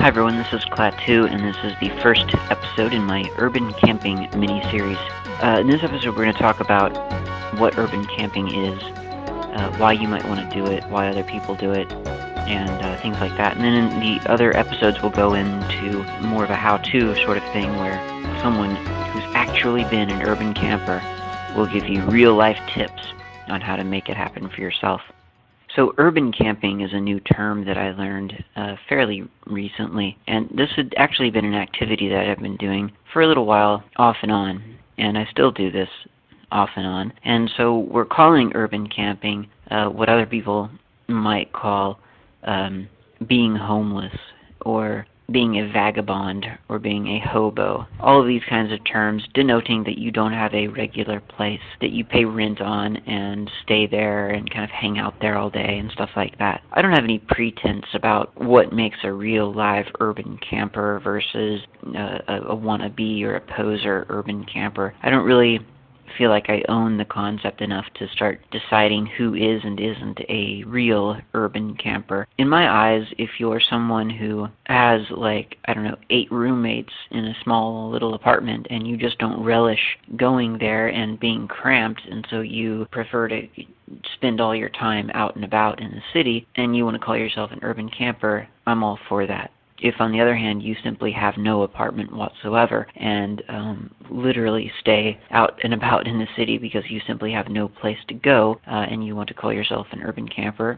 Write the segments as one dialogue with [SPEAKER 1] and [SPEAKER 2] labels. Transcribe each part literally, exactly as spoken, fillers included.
[SPEAKER 1] Hi everyone, this is Klaatu, and this is the first episode in my urban camping mini-series. Uh, in this episode, we're going to talk about what urban camping is, uh, why you might want to do it, why other people do it, and uh, things like that. And then in the other episodes, we'll go into more of a how-to sort of thing where someone who's actually been an urban camper will give you real-life tips on how to make it happen for yourself. So urban camping is a new term that I learned uh, fairly recently, and this had actually been an activity that I've been doing for a little while off and on, and I still do this off and on. And so we're calling urban camping uh, what other people might call um, being homeless, or being a vagabond, or being a hobo. All of these kinds of terms denoting that you don't have a regular place that you pay rent on and stay there and kind of hang out there all day and stuff like that. I don't have any pretense about what makes a real live urban camper versus uh, a, a wannabe or a poser urban camper. I don't really feel like I own the concept enough to start deciding who is and isn't a real urban camper. In my eyes, if you're someone who has, like, I don't know, eight roommates in a small little apartment and you just don't relish going there and being cramped, and so you prefer to spend all your time out and about in the city, and you want to call yourself an urban camper, I'm all for that. If, on the other hand, you simply have no apartment whatsoever and um, literally stay out and about in the city because you simply have no place to go, uh, and you want to call yourself an urban camper,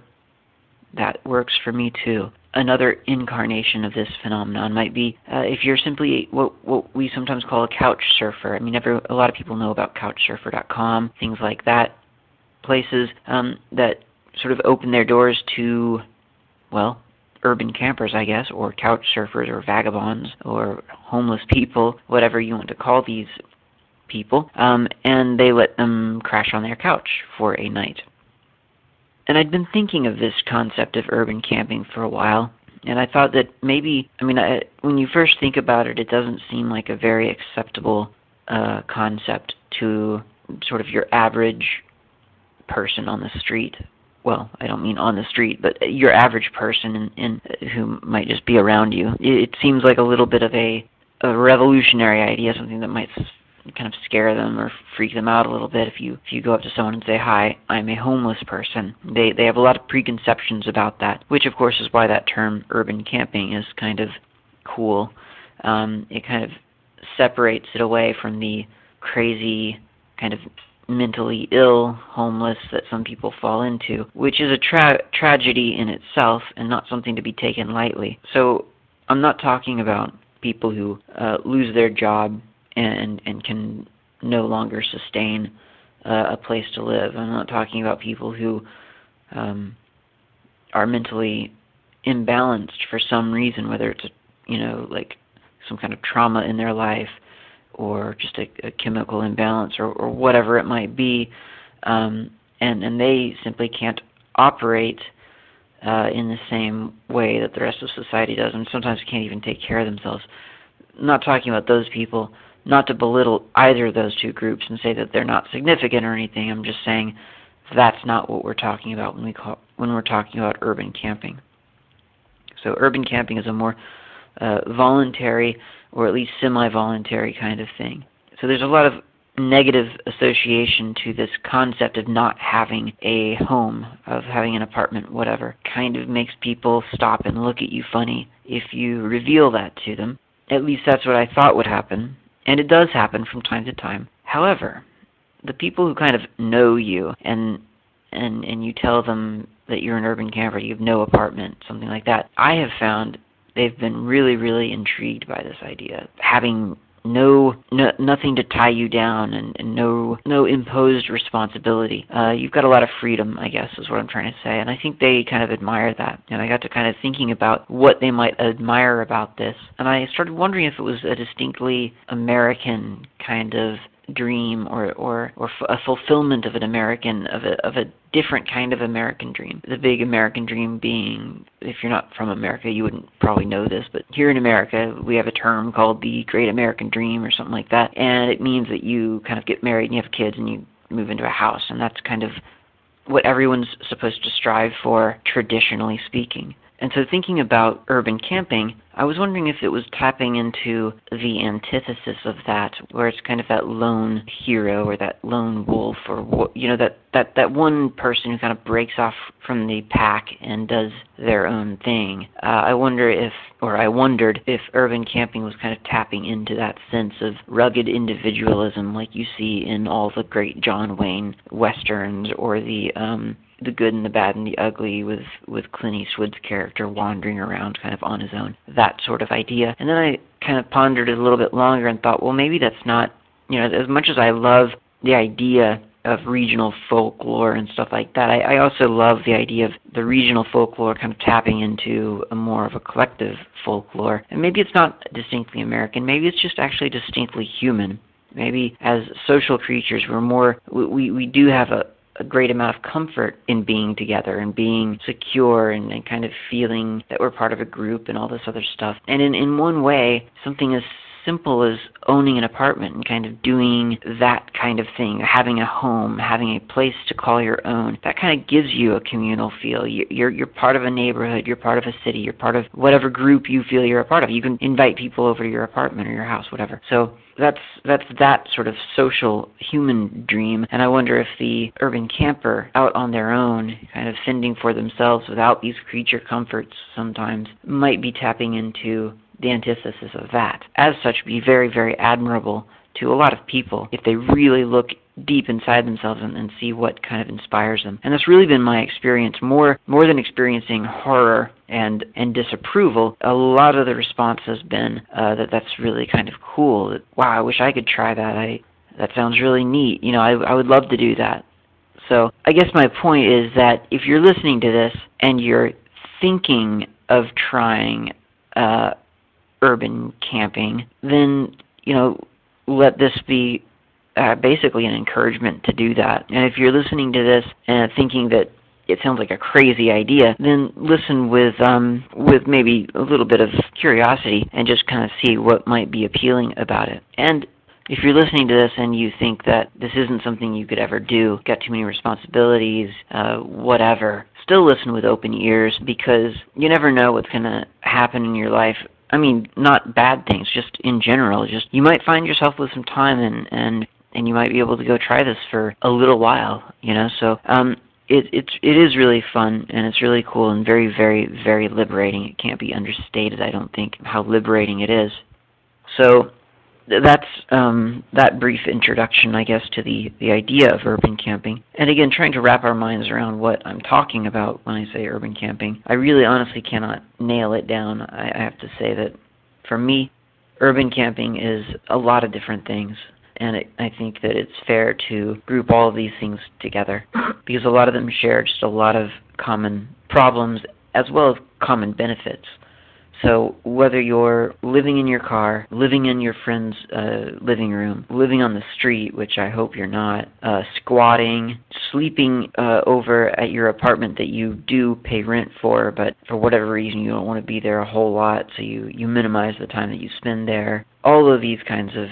[SPEAKER 1] that works for me too. Another incarnation of this phenomenon might be uh, if you're simply what what we sometimes call a couch surfer. I mean, every, a lot of people know about couch surfer dot com, things like that, places um, that sort of open their doors to, well, urban campers, I guess, or couch surfers, or vagabonds, or homeless people, whatever you want to call these people, um, and they let them crash on their couch for a night. And I'd been thinking of this concept of urban camping for a while, and I thought that maybe, I mean, I, when you first think about it, it doesn't seem like a very acceptable uh, concept to sort of your average person on the street. Well, I don't mean on the street, but your average person in, in, who might just be around you. It, it seems like a little bit of a, a revolutionary idea, something that might kind of scare them or freak them out a little bit. If you if you go up to someone and say, "Hi, I'm a homeless person," they they have a lot of preconceptions about that, which of course is why that term urban camping is kind of cool. Um, it kind of separates it away from the crazy kind of mentally ill homeless that some people fall into, which is a tra- tragedy in itself and not something to be taken lightly. So I'm not talking about people who uh, lose their job and and can no longer sustain uh, a place to live. I'm not talking about people who um, are mentally imbalanced for some reason, whether it's, you know, like some kind of trauma in their life, or just a, a chemical imbalance, or, or whatever it might be, um, and, and they simply can't operate uh, in the same way that the rest of society does, and sometimes can't even take care of themselves. I'm not talking about those people, not to belittle either of those two groups and say that they're not significant or anything. I'm just saying that's not what we're talking about when we call, when we're talking about urban camping. So urban camping is a more uh, voluntary, or at least semi-voluntary kind of thing. So there's a lot of negative association to this concept of not having a home, of having an apartment, whatever. Kind of makes people stop and look at you funny if you reveal that to them. At least that's what I thought would happen, and it does happen from time to time. However, the people who kind of know you and and and you tell them that you're an urban camper, you have no apartment, something like that, I have found they've been really, really intrigued by this idea. Having no, no nothing to tie you down, and, and no no imposed responsibility. Uh, you've got a lot of freedom, I guess, is what I'm trying to say. And I think they kind of admire that. And I got to kind of thinking about what they might admire about this. And I started wondering if it was a distinctly American kind of dream, or or or f- a fulfillment of an American of a of a different kind of American dream. The big American dream being, if you're not from America, you wouldn't probably know this, but here in America we have a term called the Great American Dream or something like that, and it means that you kind of get married and you have kids and you move into a house, and that's kind of what everyone's supposed to strive for, traditionally speaking. And so thinking about urban camping, I was wondering if it was tapping into the antithesis of that, where it's kind of that lone hero or that lone wolf, or, you know, that, that, that one person who kind of breaks off from the pack and does their own thing. Uh, I wonder if, or I wondered if urban camping was kind of tapping into that sense of rugged individualism like you see in all the great John Wayne westerns, or the um, the good and the bad and the ugly with, with Clint Eastwood's character wandering around kind of on his own, that sort of idea. And then I kind of pondered it a little bit longer and thought, well, maybe that's not, you know, as much as I love the idea of regional folklore and stuff like that, I, I also love the idea of the regional folklore kind of tapping into a more of a collective folklore. And maybe it's not distinctly American, maybe it's just actually distinctly human. Maybe as social creatures, we're more, we, we do have a, a great amount of comfort in being together and being secure and, and kind of feeling that we're part of a group and all this other stuff. And in, in one way, something as simple as owning an apartment and kind of doing that kind of thing, having a home, having a place to call your own, that kind of gives you a communal feel. You're, you're part of a neighborhood, you're part of a city, you're part of whatever group you feel you're a part of. You can invite people over to your apartment or your house, whatever. So that's that's that sort of social human dream, and I wonder if the urban camper out on their own, kind of fending for themselves without these creature comforts sometimes, might be tapping into the antithesis of that. As such, be very, very admirable to a lot of people if they really look deep inside themselves and, and see what kind of inspires them. And that's really been my experience, more more than experiencing horror and and disapproval. A lot of the response has been uh, that that's really kind of cool. That, wow, I wish I could try that. I that sounds really neat. You know, I I would love to do that. So I guess my point is that if you're listening to this and you're thinking of trying uh, urban camping, then, you know, let this be uh, basically an encouragement to do that. And if you're listening to this and thinking that it sounds like a crazy idea, then listen with um, with maybe a little bit of curiosity and just kind of see what might be appealing about it. And if you're listening to this and you think that this isn't something you could ever do, got too many responsibilities, uh, whatever, still listen with open ears, because you never know what's going to happen in your life. I mean, not bad things, just in general. Just you might find yourself with some time, and and and you might be able to go try this for a little while, you know. So um, it it's it is really fun, and it's really cool, and very very very liberating. It can't be understated, I don't think, how liberating it is. So that's um, that brief introduction, I guess, to the, the idea of urban camping. And again, trying to wrap our minds around what I'm talking about when I say urban camping. I really honestly cannot nail it down. I, I have to say that for me, urban camping is a lot of different things. And it, I think that it's fair to group all of these things together because a lot of them share just a lot of common problems as well as common benefits. So whether you're living in your car, living in your friend's uh, living room, living on the street, which I hope you're not, uh, squatting, sleeping uh, over at your apartment that you do pay rent for, but for whatever reason you don't want to be there a whole lot, so you, you minimize the time that you spend there. All of these kinds of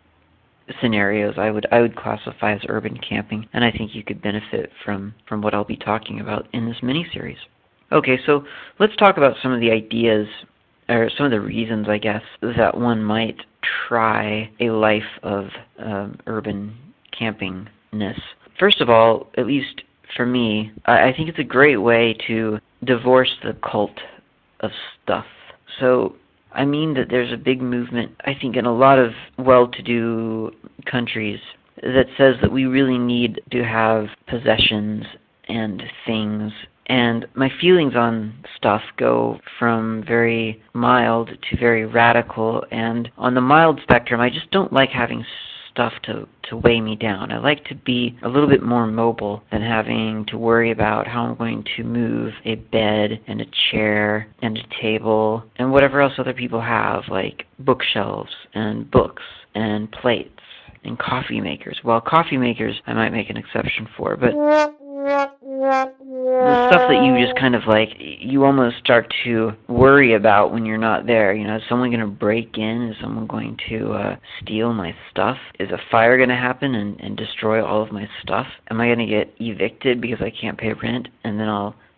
[SPEAKER 1] scenarios I would I would classify as urban camping, and I think you could benefit from, from what I'll be talking about in this mini-series. Okay, so let's talk about some of the ideas, or some of the reasons, I guess, that one might try a life of um, urban campingness. First of all, at least for me, I, I think it's a great way to divorce the cult of stuff. So I mean that there's a big movement, I think, in a lot of well-to-do countries that says that we really need to have possessions and things. And my feelings on stuff go from very mild to very radical. And on the mild spectrum, I just don't like having stuff to, to weigh me down. I like to be a little bit more mobile than having to worry about how I'm going to move a bed and a chair and a table and whatever else other people have, like bookshelves and books and plates and coffee makers. Well, coffee makers I might make an exception for, but the stuff that you just kind of like, you almost start to worry about when you're not there. You know, is someone going to break in? Is someone going to uh, steal my stuff? Is a fire going to happen and, and destroy all of my stuff? Am I going to get evicted because I can't pay rent? And then I'll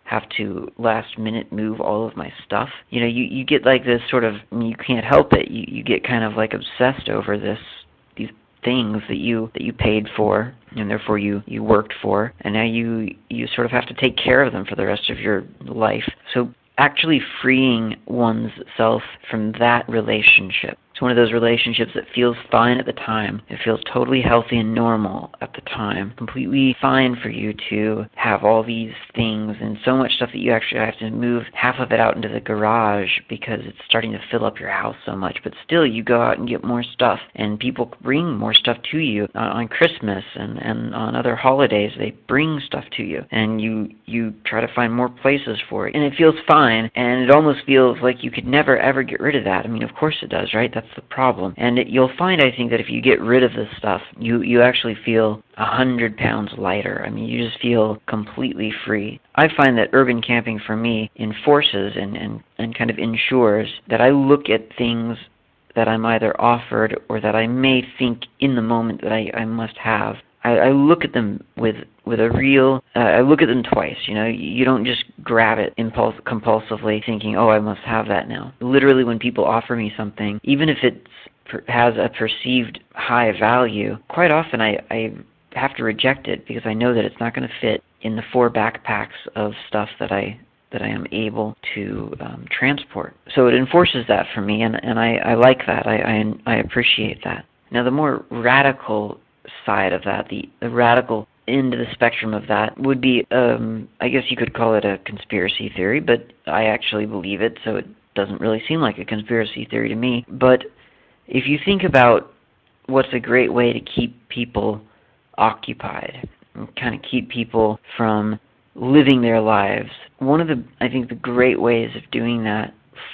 [SPEAKER 1] have to last minute move all of my stuff. You know, you, you get like this sort of, I mean, you can't help it. You, you get kind of like obsessed over this, these things that you that you paid for and therefore you you worked for, and now you you sort of have to take care of them for the rest of your life. So actually freeing oneself from that relationship. It's one of those relationships that feels fine at the time. It feels totally healthy and normal at the time. Completely fine for you to have all these things and so much stuff that you actually have to move half of it out into the garage because it's starting to fill up your house so much. But still, you go out and get more stuff, and people bring more stuff to you on, on Christmas and, and on other holidays. They bring stuff to you, and you, you try to find more places for it. And it feels fine, and it almost feels like you could never, ever get rid of that. I mean, of course it does, right? That's the problem. And it, you'll find, I think, that if you get rid of this stuff, you, you actually feel a hundred pounds lighter. I mean, you just feel completely free. I find that urban camping for me enforces and, and, and kind of ensures that I look at things that I'm either offered or that I may think in the moment that I, I must have. I, I look at them with with a real, uh, I look at them twice, you know, you don't just grab it impulse, compulsively thinking, oh, I must have that now. Literally, when people offer me something, even if it has a perceived high value, quite often I, I have to reject it because I know that it's not going to fit in the four backpacks of stuff that I that I am able to um, transport. So it enforces that for me, and, and I, I like that. I, I, I appreciate that. Now, the more radical side of that, the, the radical end of the spectrum of that would be, um, I guess you could call it a conspiracy theory, but I actually believe it, so it doesn't really seem like a conspiracy theory to me. But if you think about what's a great way to keep people occupied, and kind of keep people from living their lives, one of the, I think, the great ways of doing that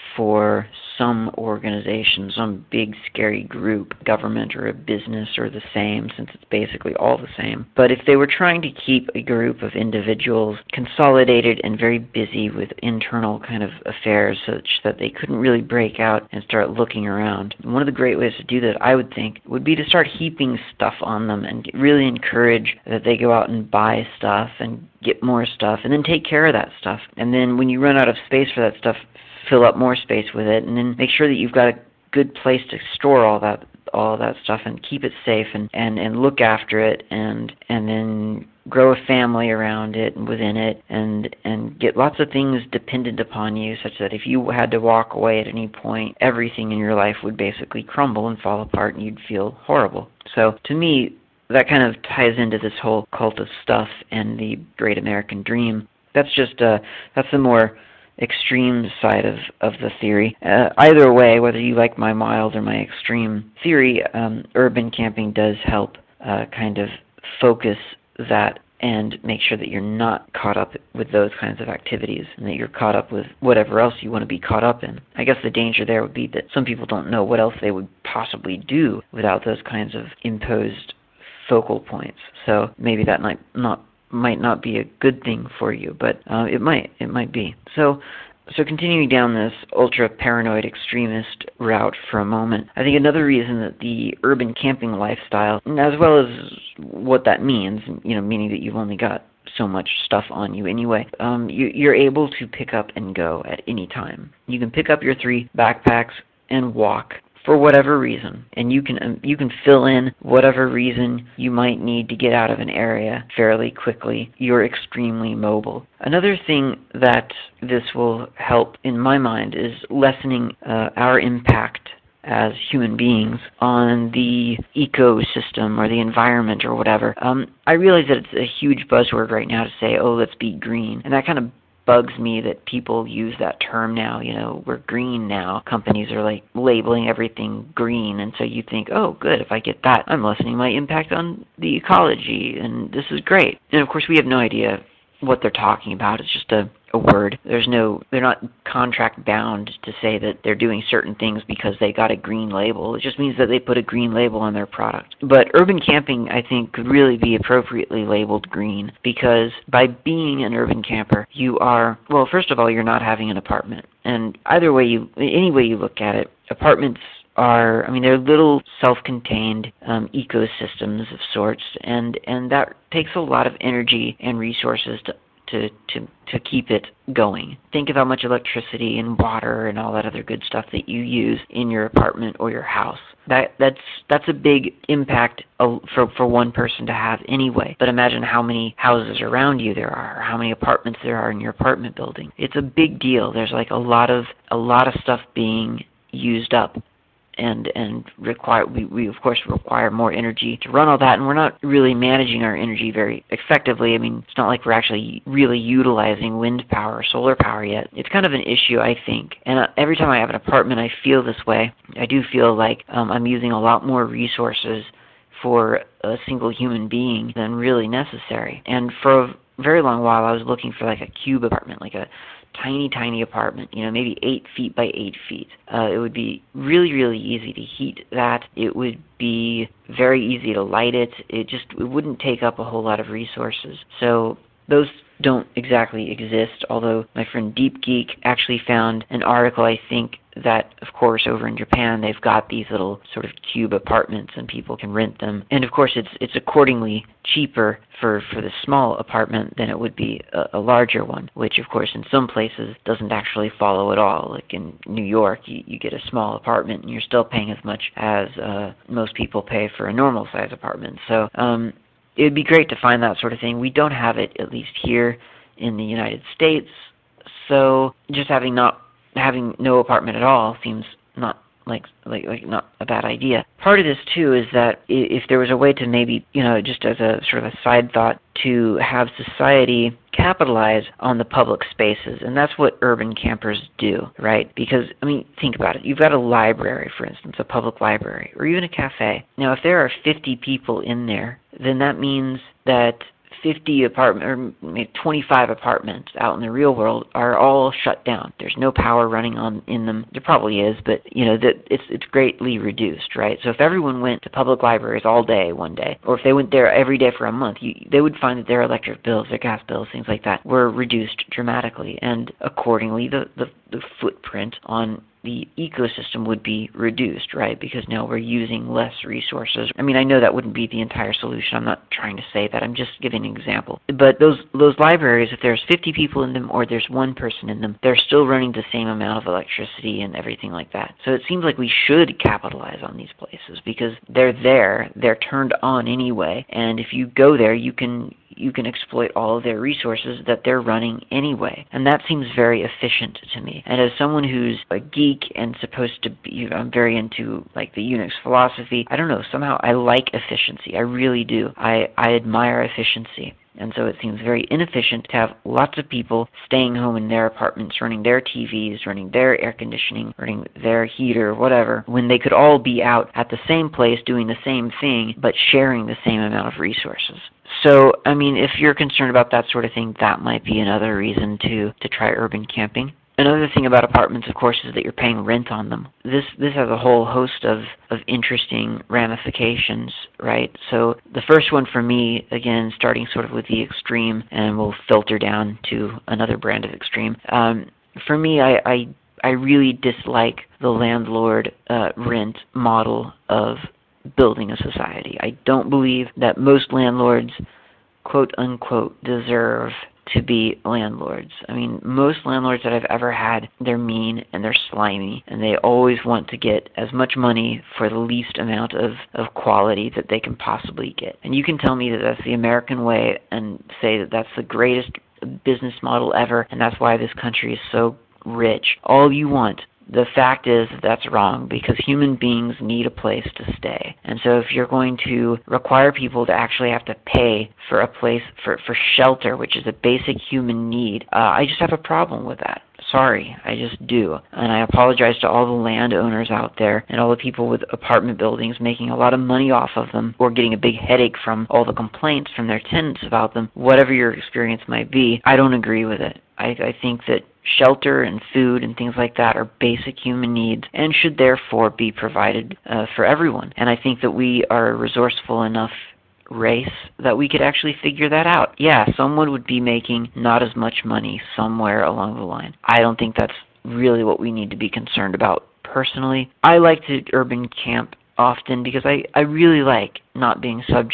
[SPEAKER 1] for some organization, some big scary group, government or a business or the same, since it's basically all the same. But if they were trying to keep a group of individuals consolidated and very busy with internal kind of affairs such that they couldn't really break out and start looking around, one of the great ways to do that, I would think, would be to start heaping stuff on them and really encourage that they go out and buy stuff and get more stuff and then take care of that stuff. And then when you run out of space for that stuff, fill up more space with it, and then make sure that you've got a good place to store all that all that stuff and keep it safe and, and, and look after it and and then grow a family around it and within it and and get lots of things dependent upon you such that if you had to walk away at any point, everything in your life would basically crumble and fall apart and you'd feel horrible. So to me, that kind of ties into this whole cult of stuff and the great American dream. That's just uh that's the more extreme side of, of the theory. Uh, either way, whether you like my mild or my extreme theory, um, urban camping does help uh, kind of focus that and make sure that you're not caught up with those kinds of activities and that you're caught up with whatever else you want to be caught up in. I guess the danger there would be that some people don't know what else they would possibly do without those kinds of imposed focal points. So maybe that might not might not be a good thing for you, but uh, it might it might be. So so continuing down this ultra paranoid extremist route for a moment, I think another reason that the urban camping lifestyle, as well as what that means, you know, meaning that you've only got so much stuff on you anyway, um, you, you're able to pick up and go at any time. You can pick up your three backpacks and walk for whatever reason, and you can um, you can fill in whatever reason you might need to get out of an area fairly quickly. You're extremely mobile. Another thing that this will help, in my mind, is lessening uh, our impact as human beings on the ecosystem or the environment or whatever. Um, I realize that it's a huge buzzword right now to say, oh, let's be green, and that kind of bugs me that people use that term now. You know, we're green now. Companies are like labeling everything green, and so you think, oh, good, if I get that, I'm lessening my impact on the ecology, and this is great. And of course, we have no idea what they're talking about. It's just a, a word. There's no, they're not contract bound to say that they're doing certain things because they got a green label. It just means that they put a green label on their product. But urban camping, I think, could really be appropriately labeled green because by being an urban camper, you are, well, first of all, you're not having an apartment. And either way you, any way you look at it, apartments are, I mean, they're little self-contained um, ecosystems of sorts, and, and that takes a lot of energy and resources to to, to, to keep it going. Think of how much electricity and water and all that other good stuff that you use in your apartment or your house. That that's that's a big impact for for one person to have anyway. But imagine how many houses around you there are, or how many apartments there are in your apartment building. It's a big deal. There's like a lot of a lot of stuff being used up. And and require we, we of course require more energy to run all that, and we're not really managing our energy very effectively. I mean, it's not like we're actually really utilizing wind power or solar power yet. It's kind of an issue, I think. And uh, every time I have an apartment, I feel this way. I do feel like um, I'm using a lot more resources for a single human being than really necessary. And for a very long while, I was looking for like a cube apartment, like a tiny, tiny apartment, you know, maybe eight feet by eight feet. Uh, it would be really, really easy to heat that. It would be very easy to light it. It just it wouldn't take up a whole lot of resources. So those don't exactly exist, although my friend Deep Geek actually found an article, I think, that, of course, over in Japan, they've got these little sort of cube apartments and people can rent them. And, of course, it's it's accordingly cheaper for, for the small apartment than it would be a, a larger one, which, of course, in some places doesn't actually follow at all. Like in New York, you, you get a small apartment and you're still paying as much as uh, most people pay for a normal-size apartment. So um, it would be great to find that sort of thing. We don't have it, at least here in the United States. So just having not having no apartment at all seems not like like like not a bad idea. Part of this too is that if there was a way to maybe, you know, just as a sort of a side thought, to have society capitalize on the public spaces, and that's what urban campers do, right? Because, I mean, think about it. You've got a library, for instance, a public library, or even a cafe. Now, if there are fifty people in there, then that means that fifty apartment or maybe twenty-five apartments out in the real world are all shut down. There's no power running on in them. There probably is, but you know that it's it's greatly reduced, right? So if everyone went to public libraries all day one day, or if they went there every day for a month, you, they would find that their electric bills, their gas bills, things like that, were reduced dramatically, and accordingly, the the, the footprint on the ecosystem would be reduced, right? Because now we're using less resources. I mean, I know that wouldn't be the entire solution. I'm not trying to say that. I'm just giving an example. But those those libraries, if there's fifty people in them or there's one person in them, they're still running the same amount of electricity and everything like that. So it seems like we should capitalize on these places because they're there, they're turned on anyway, and if you go there, you can you can exploit all of their resources that they're running anyway. And that seems very efficient to me. And as someone who's a geek and supposed to be, I'm very into like the Unix philosophy, I don't know, somehow I like efficiency. I really do. I, I admire efficiency. And so it seems very inefficient to have lots of people staying home in their apartments, running their T Vs, running their air conditioning, running their heater, whatever, when they could all be out at the same place doing the same thing, but sharing the same amount of resources. So, I mean, if you're concerned about that sort of thing, that might be another reason to, to try urban camping. Another thing about apartments, of course, is that you're paying rent on them. This this has a whole host of, of interesting ramifications, right? So the first one for me, again, starting sort of with the extreme, and we'll filter down to another brand of extreme. Um, for me, I, I I really dislike the landlord uh, rent model of building a society. I don't believe that most landlords, quote unquote, deserve to be landlords. I mean, most landlords that I've ever had, they're mean and they're slimy, and they always want to get as much money for the least amount of, of quality that they can possibly get. And you can tell me that that's the American way and say that that's the greatest business model ever, and that's why this country is so rich. All you want. The fact is that that's wrong because human beings need a place to stay. And so if you're going to require people to actually have to pay for a place, for, for shelter, which is a basic human need, uh, I just have a problem with that. Sorry, I just do. And I apologize to all the landowners out there and all the people with apartment buildings making a lot of money off of them or getting a big headache from all the complaints from their tenants about them. Whatever your experience might be, I don't agree with it. I, I think that shelter and food and things like that are basic human needs and should therefore be provided uh, for everyone. And I think that we are a resourceful enough race that we could actually figure that out. Yeah, someone would be making not as much money somewhere along the line. I don't think that's really what we need to be concerned about personally. I like to urban camp often because I, I really like not being subject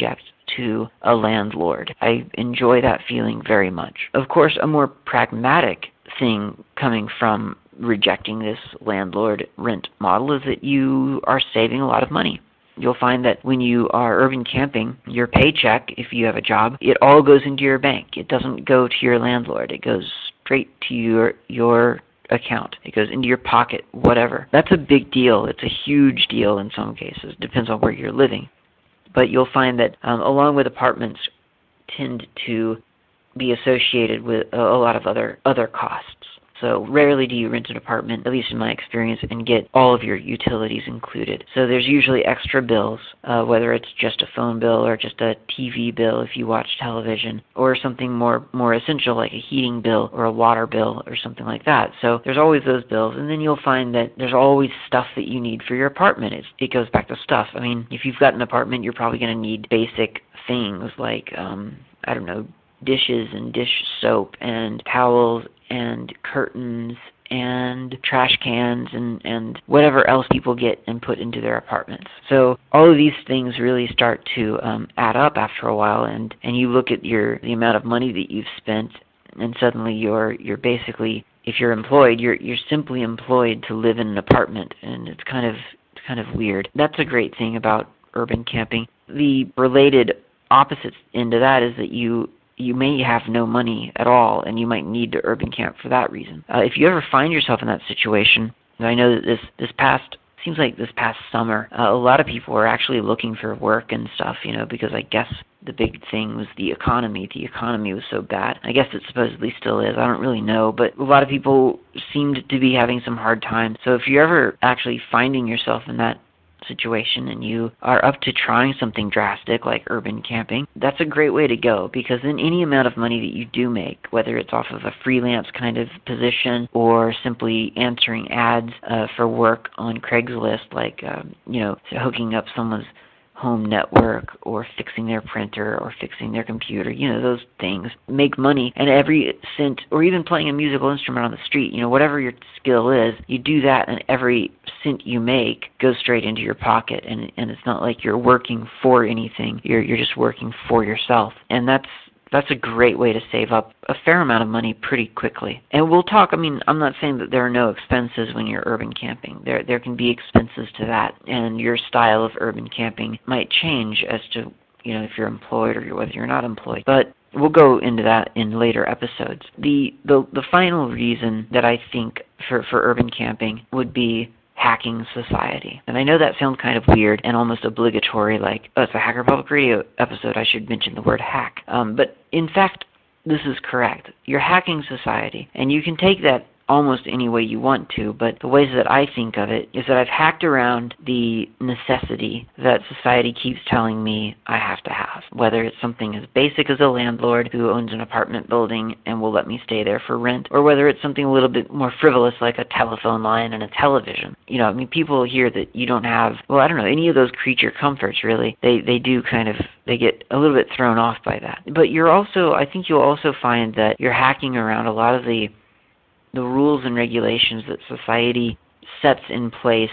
[SPEAKER 1] to a landlord. I enjoy that feeling very much. Of course, a more pragmatic thing coming from rejecting this landlord rent model is that you are saving a lot of money. You'll find that when you are urban camping, your paycheck, if you have a job, it all goes into your bank. It doesn't go to your landlord. It goes straight to your your account. It goes into your pocket, whatever. That's a big deal. It's a huge deal in some cases. Depends on where you're living. But you'll find that um, along with apartments tend to be associated with a, a lot of other other costs. So rarely do you rent an apartment, at least in my experience, and get all of your utilities included. So there's usually extra bills, uh, whether it's just a phone bill or just a T V bill if you watch television, or something more, more essential like a heating bill or a water bill or something like that. So there's always those bills, and then you'll find that there's always stuff that you need for your apartment. It's, it goes back to stuff. I mean, if you've got an apartment, you're probably going to need basic things like, um, I don't know, dishes and dish soap and towels and curtains and trash cans and, and whatever else people get and put into their apartments. So all of these things really start to um, add up after a while, and, and you look at your the amount of money that you've spent, and suddenly you're you're basically, if you're employed, you're you're simply employed to live in an apartment, and it's kind of it's kind of weird. That's a great thing about urban camping. The related opposite end of that is that you you may have no money at all, and you might need to urban camp for that reason. Uh, if you ever find yourself in that situation, I know that this, this past, seems like this past summer, uh, a lot of people were actually looking for work and stuff, you know, because I guess the big thing was the economy. The economy was so bad. I guess it supposedly still is. I don't really know, but a lot of people seemed to be having some hard times. So if you're ever actually finding yourself in that situation and you are up to trying something drastic like urban camping, that's a great way to go, because then any amount of money that you do make, whether it's off of a freelance kind of position or simply answering ads uh, for work on Craigslist, like um, you know, hooking up someone's home network or fixing their printer or fixing their computer, you know, those things make money. And every cent, or even playing a musical instrument on the street, you know, whatever your skill is, you do that, and every cent you make goes straight into your pocket, and and it's not like you're working for anything. You're you're just working for yourself. And that's that's a great way to save up a fair amount of money pretty quickly. And we'll talk, I mean, I'm not saying that there are no expenses when you're urban camping. There there can be expenses to that, and your style of urban camping might change as to, you know, if you're employed or whether you're not employed. But we'll go into that in later episodes. The the, the final reason that I think for, for urban camping would be hacking society. And I know that sounds kind of weird and almost obligatory, like, oh, it's a Hacker Public Radio episode, I should mention the word hack. Um, but in fact, this is correct. You're hacking society, and you can take that almost any way you want to, but the ways that I think of it is that I've hacked around the necessity that society keeps telling me I have to have, whether it's something as basic as a landlord who owns an apartment building and will let me stay there for rent, or whether it's something a little bit more frivolous like a telephone line and a television. You know, I mean, people hear that you don't have, well, I don't know, any of those creature comforts, really. They, they do kind of, they get a little bit thrown off by that. But you're also, I think you'll also find that you're hacking around a lot of the the rules and regulations that society sets in place,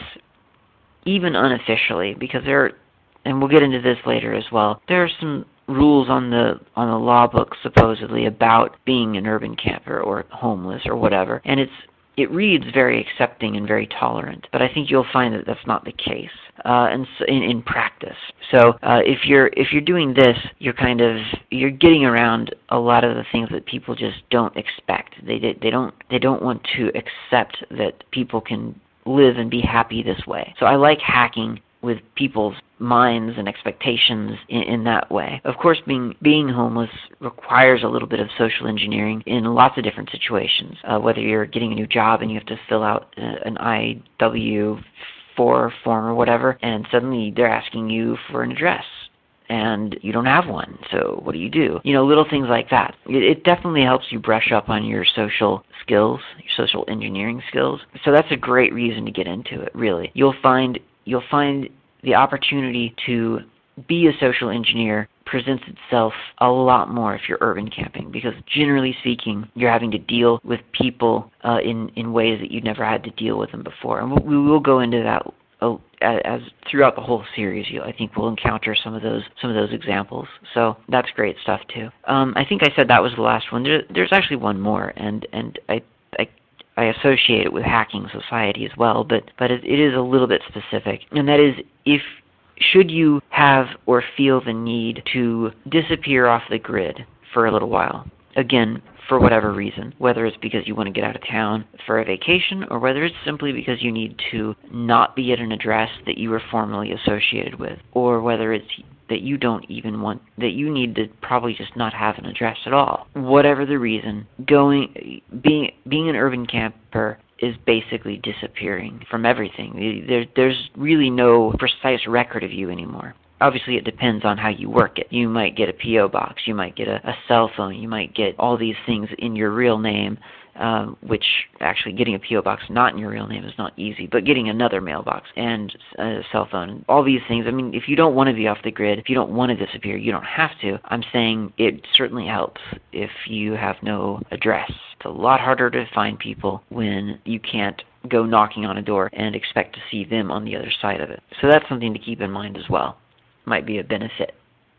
[SPEAKER 1] even unofficially, because there are, and we'll get into this later as well, there are some rules on the on the law books supposedly about being an urban camper or homeless or whatever, and it's it reads very accepting and very tolerant, but I think you'll find that that's not the case uh, and so in, in practice. So uh, if you're if you're doing this, you're kind of you're getting around a lot of the things that people just don't expect. They they, they don't they don't want to accept that people can live and be happy this way. So I like hacking with people's minds and expectations in, in that way. Of course, being being homeless requires a little bit of social engineering in lots of different situations. Uh, whether you're getting a new job and you have to fill out uh, an I W four form or whatever, and suddenly they're asking you for an address, and you don't have one, so what do you do? You know, little things like that. It, it definitely helps you brush up on your social skills, your social engineering skills. So that's a great reason to get into it, really. You'll find you'll find the opportunity to be a social engineer presents itself a lot more if you're urban camping, because generally speaking, you're having to deal with people uh, in, in ways that you've never had to deal with them before. And we will go into that as, as throughout the whole series, you I think we'll encounter some of those some of those examples. So that's great stuff too. Um, I think I said that was the last one. There, there's actually one more, and and I I I associate it with hacking society as well, but but it, it is a little bit specific, and that is if should you have or feel the need to disappear off the grid for a little while. Again, for whatever reason, whether it's because you want to get out of town for a vacation or whether it's simply because you need to not be at an address that you were formerly associated with, or whether it's that you don't even want, that you need to probably just not have an address at all. Whatever the reason, going, being, being an urban camper is basically disappearing from everything. There, there's really no precise record of you anymore. Obviously, it depends on how you work it. You might get a P O box, you might get a, a cell phone, you might get all these things in your real name, um, which actually getting a P O box not in your real name is not easy, but getting another mailbox and a cell phone, all these things. I mean, if you don't want to be off the grid, if you don't want to disappear, you don't have to. I'm saying it certainly helps if you have no address. It's a lot harder to find people when you can't go knocking on a door and expect to see them on the other side of it. So that's something to keep in mind as well. Might be a benefit.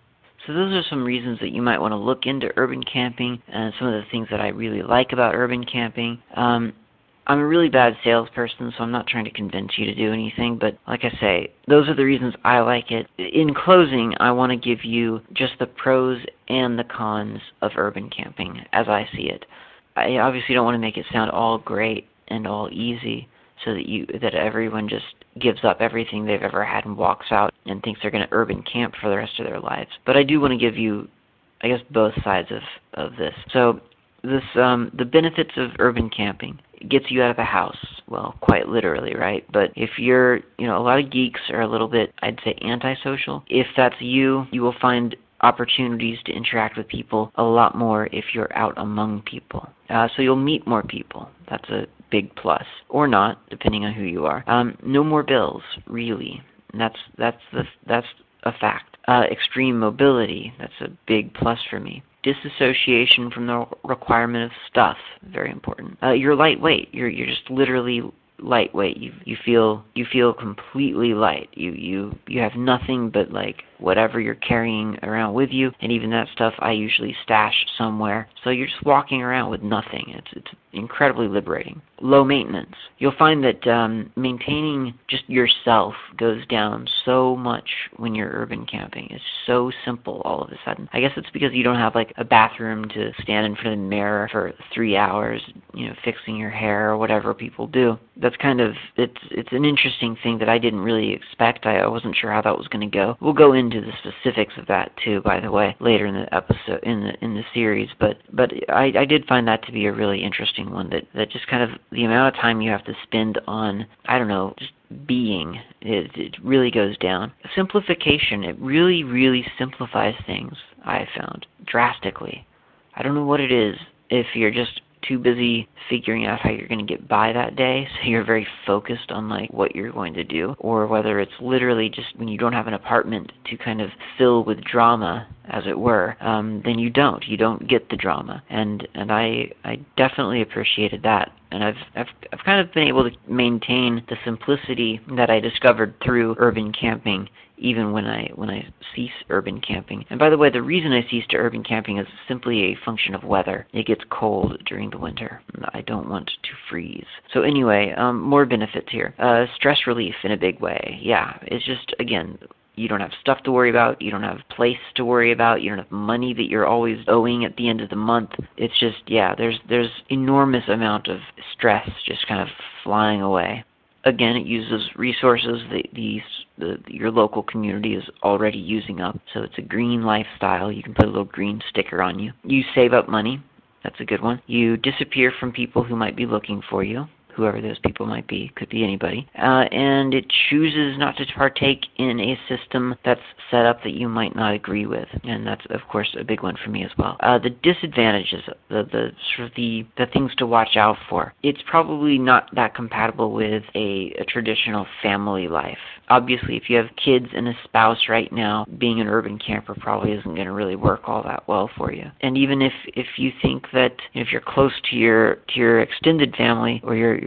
[SPEAKER 1] So those are some reasons that you might want to look into urban camping and some of the things that I really like about urban camping. Um, I'm a really bad salesperson, so I'm not trying to convince you to do anything, but like I say, those are the reasons I like it. In closing, I want to give you just the pros and the cons of urban camping as I see it. I obviously don't want to make it sound all great and all easy, so that you that everyone just gives up everything they've ever had and walks out and thinks they're going to urban camp for the rest of their lives. But I do want to give you, I guess, both sides of, of this. So this um, the benefits of urban camping. It gets you out of the house. Well, quite literally, right? But if you're, you know, a lot of geeks are a little bit, I'd say, antisocial. If that's you, you will find opportunities to interact with people a lot more if you're out among people. Uh, so you'll meet more people. That's a big plus, or not, depending on who you are. Um, no more bills, really. And that's that's the that's a fact. Uh, extreme mobility. That's a big plus for me. Disassociation from the requirement of stuff. Very important. Uh, you're lightweight. You're you're just literally lightweight. You you feel you feel completely light. You you you have nothing but like whatever you're carrying around with you, and even that stuff I usually stash somewhere. So you're just walking around with nothing. It's it's incredibly liberating. Low maintenance. You'll find that um, maintaining just yourself goes down so much when you're urban camping. It's so simple all of a sudden. I guess it's because you don't have like a bathroom to stand in front of the mirror for three hours, you know, fixing your hair or whatever people do. That's kind of, it's it's an interesting thing that I didn't really expect. I, I wasn't sure how that was going to go. We'll go into the specifics of that too, by the way, later in the episode, in the in the series. But but I, I did find that to be a really interesting one. That that just kind of the amount of time you have to spend on, I don't know, just being, it, it really goes down. Simplification. It really really simplifies things. I have found drastically. I don't know what it is. If you're just too busy figuring out how you're going to get by that day, so you're very focused on like what you're going to do, or whether it's literally just when you don't have an apartment to kind of fill with drama, as it were, um, then you don't. You don't get the drama, and and I I definitely appreciated that, and I've I've I've kind of been able to maintain the simplicity that I discovered through urban camping, even when I when I cease urban camping. And by the way, the reason I ceased urban camping is simply a function of weather. It gets cold during the winter. I don't want to freeze. So anyway, um, more benefits here. Uh, stress relief in a big way. Yeah, it's just, again, you don't have stuff to worry about. You don't have place to worry about. You don't have money that you're always owing at the end of the month. It's just, yeah, there's there's enormous amount of stress just kind of flying away. Again, it uses resources that these the, your local community is already using up. So it's a green lifestyle. You can put a little green sticker on you. You save up money. That's a good one. You disappear from people who might be looking for you, whoever those people might be. Could be anybody. Uh, and it chooses not to partake in a system that's set up that you might not agree with. And that's, of course, a big one for me as well. Uh, the disadvantages, the, the sort of the, the things to watch out for. It's probably not that compatible with a, a traditional family life. Obviously, if you have kids and a spouse right now, being an urban camper probably isn't going to really work all that well for you. And even if, if you think that if you're close to your to your extended family or your your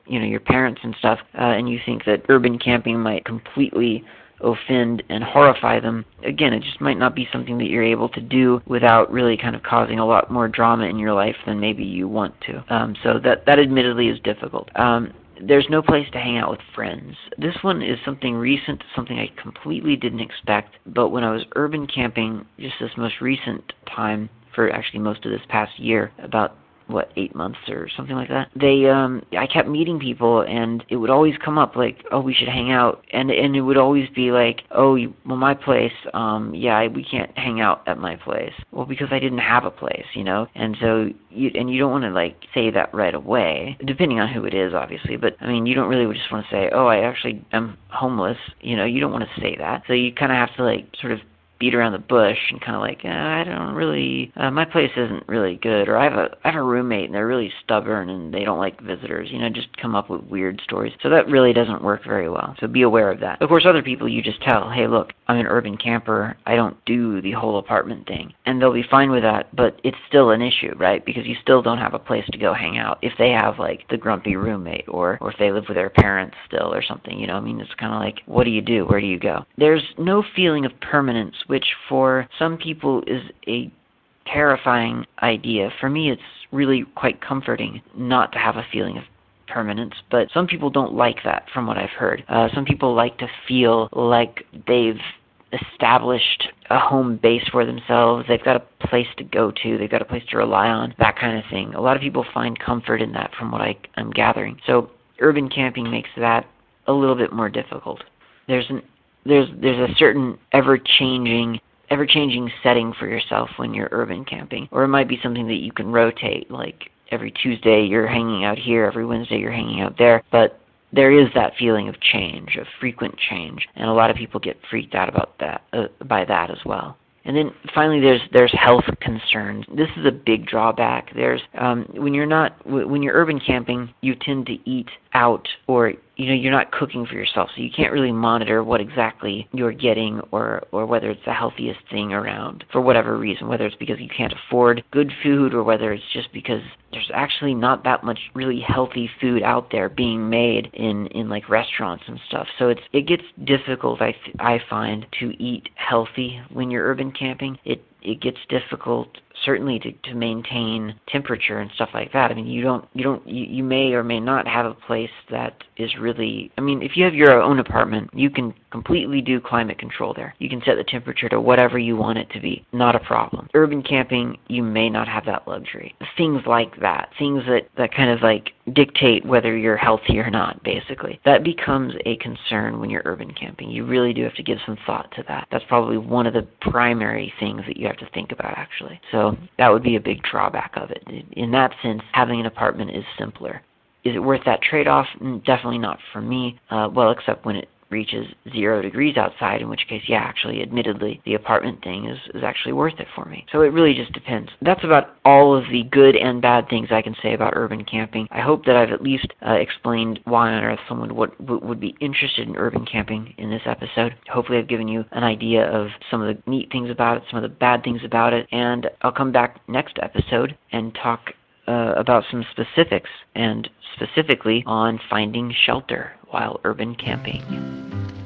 [SPEAKER 1] you know, your parents and stuff, uh, and you think that urban camping might completely offend and horrify them, again, it just might not be something that you're able to do without really kind of causing a lot more drama in your life than maybe you want to. Um, so that, that admittedly is difficult. Um, there's no place to hang out with friends. This one is something recent, something I completely didn't expect, but when I was urban camping just this most recent time, for actually most of this past year, about what, eight months or something like that. They, um, I kept meeting people, and it would always come up like, oh, we should hang out, and and it would always be like, oh, you, well, my place, um, yeah, I, we can't hang out at my place. Well, because I didn't have a place, you know, and so you and you don't want to like say that right away, depending on who it is, obviously. But I mean, you don't really just want to say, oh, I actually am homeless, you know, you don't want to say that. So you kind of have to like sort of beat around the bush and kind of like, eh, I don't really, uh, my place isn't really good, or I have a I have a roommate and they're really stubborn and they don't like visitors, you know, just come up with weird stories. So that really doesn't work very well. So be aware of that. Of course, other people you just tell, hey, look, I'm an urban camper, I don't do the whole apartment thing. And they'll be fine with that, but it's still an issue, right? Because you still don't have a place to go hang out if they have like the grumpy roommate, or, or if they live with their parents still or something, you know, I mean, it's kind of like, what do you do? Where do you go? There's no feeling of permanence, which for some people is a terrifying idea. For me, it's really quite comforting not to have a feeling of permanence, but some people don't like that from what I've heard. Uh, some people like to feel like they've established a home base for themselves, they've got a place to go to, they've got a place to rely on, that kind of thing. A lot of people find comfort in that from what I, I'm gathering. So urban camping makes that a little bit more difficult. There's an there's there's a certain ever-changing ever-changing setting for yourself when you're urban camping, or it might be something that you can rotate, like every Tuesday you're hanging out here, every Wednesday you're hanging out there, but there is that feeling of change, of frequent change, and a lot of people get freaked out about that uh, by that as well. And then finally, there's there's health concerns. This is a big drawback. There's um, when you're not when you're urban camping, you tend to eat out, or you know, you're not cooking for yourself, so you can't really monitor what exactly you're getting, or or whether it's the healthiest thing around for whatever reason, whether it's because you can't afford good food, or whether it's just because there's actually not that much really healthy food out there being made in in like restaurants and stuff. So it's it gets difficult, I th- I find, to eat healthy when you're urban camping. It it gets difficult certainly to, to maintain temperature and stuff like that. I mean, you don't you don't you, you may or may not have a place that is really, I mean, if you have your own apartment, you can completely do climate control there. You can set the temperature to whatever you want it to be. Not a problem. Urban camping, you may not have that luxury. Things like that. Things that, that kind of like dictate whether you're healthy or not, basically. That becomes a concern when you're urban camping. You really do have to give some thought to that. That's probably one of the primary things that you have to think about, actually. So that would be a big drawback of it. In that sense, having an apartment is simpler. Is it worth that trade-off? Definitely not for me. Uh, well, except when it reaches zero degrees outside, in which case, yeah, actually, admittedly, the apartment thing is, is actually worth it for me. So it really just depends. That's about all of the good and bad things I can say about urban camping. I hope that I've at least uh, explained why on earth someone would, would be interested in urban camping in this episode. Hopefully I've given you an idea of some of the neat things about it, some of the bad things about it, and I'll come back next episode and talk uh, about some specifics, and specifically on finding shelter while urban camping.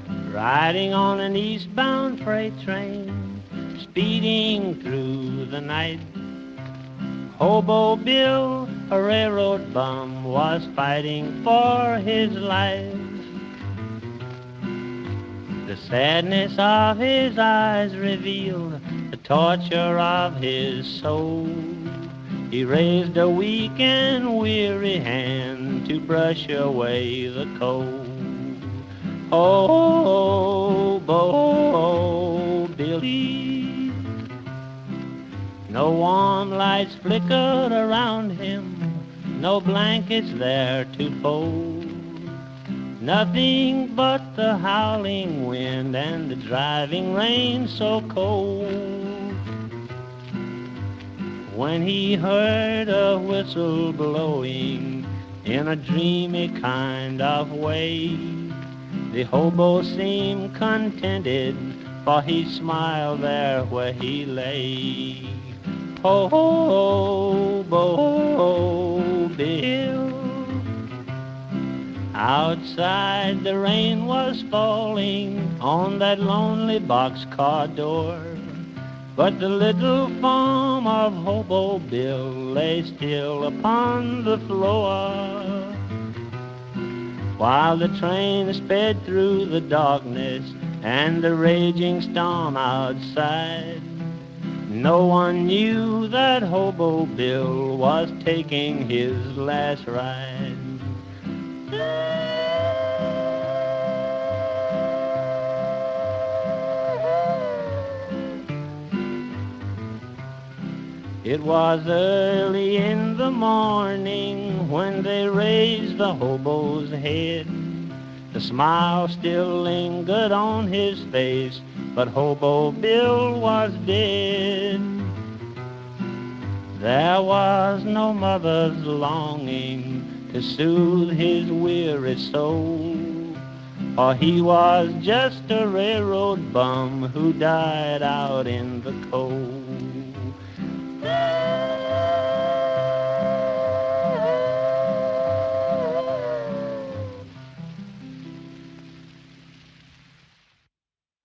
[SPEAKER 2] Riding on an eastbound freight train, speeding through the night, Hobo Bill, a railroad bum, was fighting for his life. The sadness of his eyes revealed the torture of his soul. He raised a weak and weary hand to brush away the cold. Oh, Bo Billy. No warm lights flickered around him, no blankets there to fold. Nothing but the howling wind and the driving rain so cold. When he heard a whistle blowing in a dreamy kind of way, the hobo seemed contented, for he smiled there where he lay. Ho, ho, ho, Bo Bill. Outside the rain was falling on that lonely boxcar door, but the little form of Hobo Bill lay still upon the floor. While the train sped through the darkness and the raging storm outside, no one knew that Hobo Bill was taking his last ride. It was early in the morning when they raised the hobo's head. The smile still lingered on his face, but Hobo Bill was dead. There was no mother's longing to soothe his weary soul, for he was just a railroad bum who died out in the cold.